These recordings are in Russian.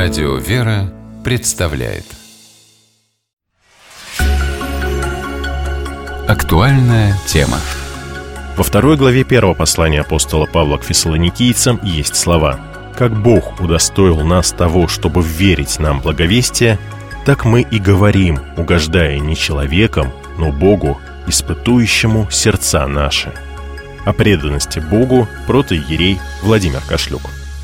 Радио «Вера» представляет Актуальная тема. Во 2 главе 1 послания апостола Павла к фессалоникийцам есть слова: «Как Бог удостоил нас того, чтобы верить нам благовестие, так мы и говорим, угождая не человеком, но Богу, испытующему сердца наши». О преданности Богу протоиерей Владимир Кашлюк.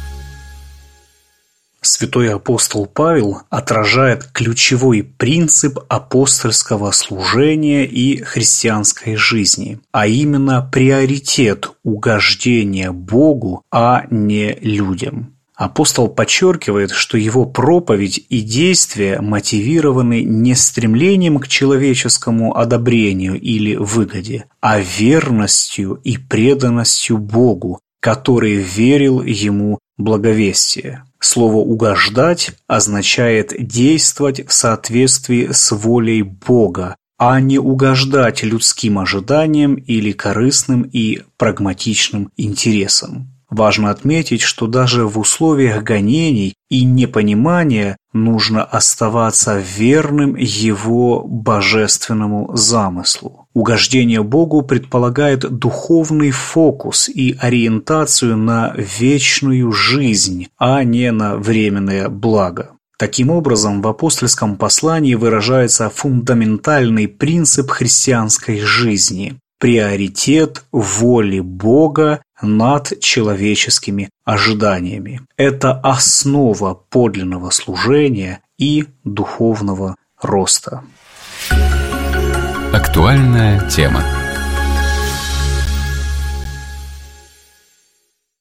Святой апостол Павел отражает ключевой принцип апостольского служения и христианской жизни, а именно приоритет угождения Богу, а не людям. Апостол подчеркивает, что его проповедь и действия мотивированы не стремлением к человеческому одобрению или выгоде, а верностью и преданностью Богу, который верил ему благовестие. Слово «угождать» означает действовать в соответствии с волей Бога, а не угождать людским ожиданиям или корыстным и прагматичным интересам. Важно отметить, что даже в условиях гонений и непонимания нужно оставаться верным Его божественному замыслу. Угождение Богу предполагает духовный фокус и ориентацию на вечную жизнь, а не на временное благо. Таким образом, в апостольском послании выражается фундаментальный принцип христианской жизни – приоритет воли Бога над человеческими ожиданиями. Это основа подлинного служения и духовного роста. Актуальная тема.